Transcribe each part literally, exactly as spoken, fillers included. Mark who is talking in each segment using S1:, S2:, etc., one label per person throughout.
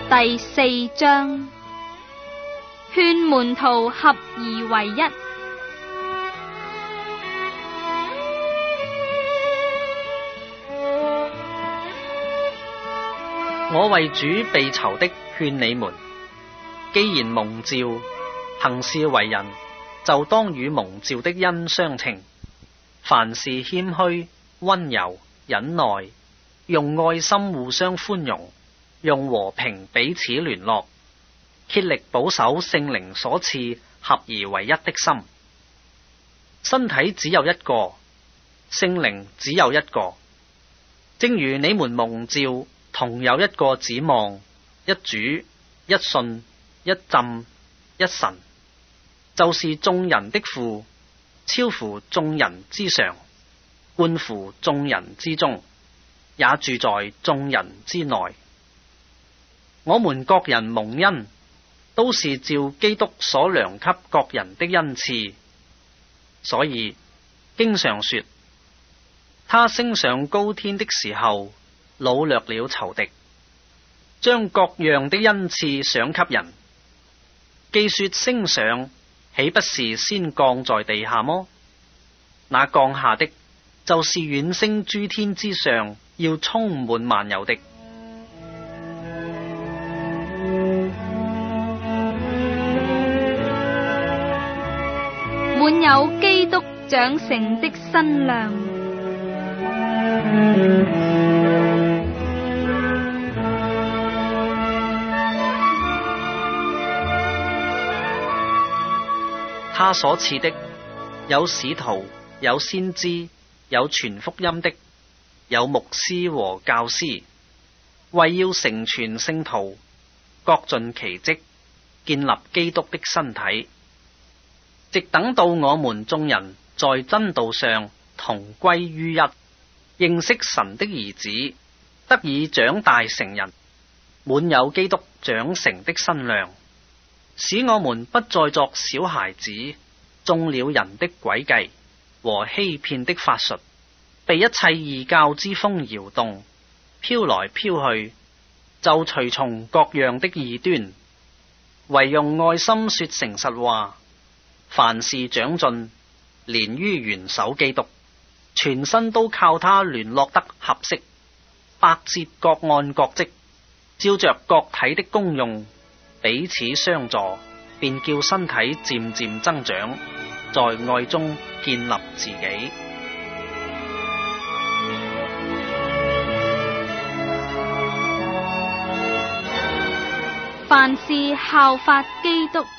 S1: 第四章，勸門徒合而為一。
S2: 我為主被囚的勸你們，既然蒙召，行事為人，就當與蒙召的恩相稱。凡事謙虛、溫柔、忍耐，用愛心互相寬容，用和平彼此聯絡，竭力保守聖靈所賜合而為一的心。身體只有一個，聖靈只有一個，正如你們蒙召，同有一個指望，一主、一信、一浸、一神，就是眾人的父，超乎眾人之上，貫乎眾人之中，也住在眾人之內。我們各人蒙恩，都是照基督所量給各人的恩賜，所以經常說，他升上高天的時候，擄掠了仇敵，將各樣的恩賜賞給人。既說升上，豈不是先降在地下麼？那降下的，就是遠升諸天之上，要充滿萬有的。
S1: 滿有基督長成的身量。
S2: 他所賜的，有使徒，有先知，有傳福音的，有牧師和教師，為要成全聖徒，各盡其職，建立基督的身體，直等到我們眾人在真道上同歸於一，認識神的兒子，得以長大成人，滿有基督長成的身量，使我們不再作小孩子，中了人的詭計和欺騙的法術，被一切異教之風搖動，飄來飄去，就隨從各樣的異端，惟用愛心說誠實話，凡事長進，連於元首基督，全身都靠他聯絡得合適，百節各按各職，照着各體的功用，彼此相助，便叫身體漸漸增長，在愛中建立自己。
S1: 凡事效法基督。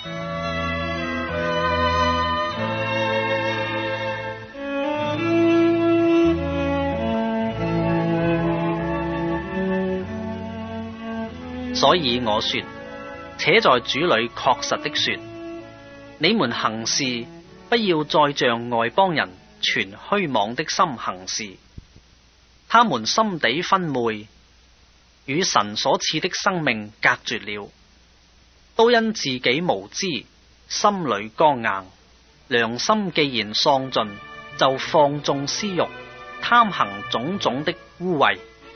S2: 所以我說，且在主裏確實的說，你們行事不要再像外邦人存虛妄的心行事，他們心地昏昧，與神所賜的生命隔絕了，都因自己無知，心裏剛硬，良心既然喪盡，就放縱私欲，貪行種種的污穢。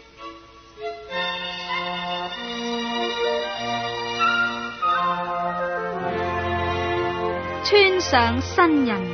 S1: 穿上新人。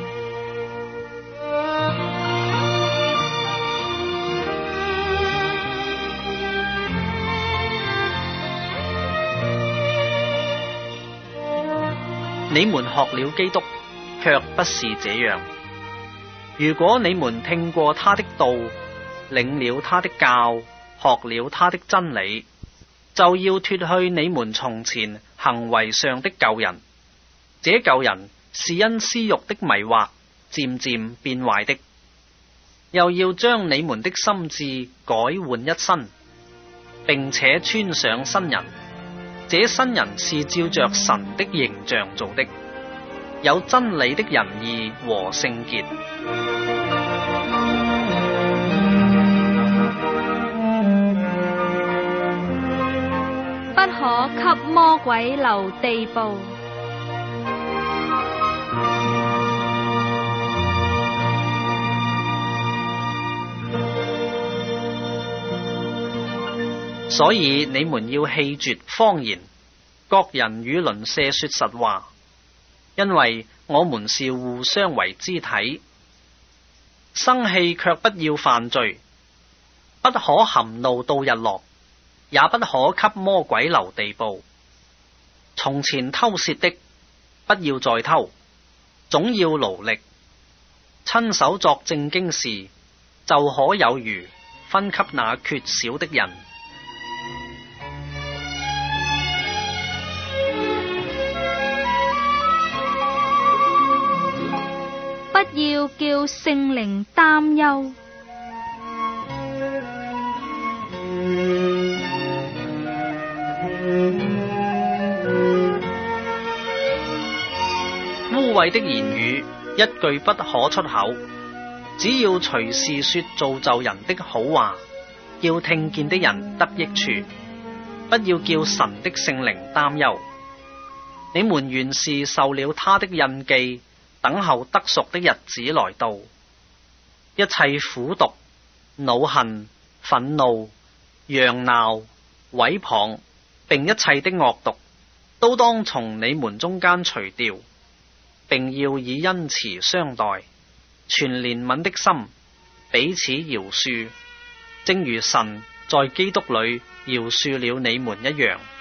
S2: 你們學了基督，卻不是這樣。如果你們聽過他的道，領了他的教，學了他的真理，就要脫去你們從前行為上的舊人。這舊人是因私欲的迷惑漸漸變壞的，又要將你們的心志改換一新，並且穿上新人。這新人是照着神的形象做的，有真理的仁義和聖潔。
S1: 不可給魔鬼留地步。
S2: 所以你們要棄絕謊言，各人與鄰舍說實話，因為我們是互相為肢體。生氣卻不要犯罪，不可含怒到日落，也不可給魔鬼留地步。從前偷竊的，不要再偷，總要勞力，親手作正經事，就可有餘分給那缺少的人。
S1: 不要叫聖靈擔憂。
S2: 污穢的言語一句不可出口，只要隨時說造就人的好話，叫聽見的人得益處，不要叫神的聖靈擔憂。你們原是受了他的印記，等候得贖的日子來到。一切苦毒、惱恨、憤怒、嚷鬧、毀謗，並一切的惡毒，都當從你們中間除掉，並要以恩慈相待，存憐憫的心，彼此饒恕，正如神在基督裏饒恕了你們一樣。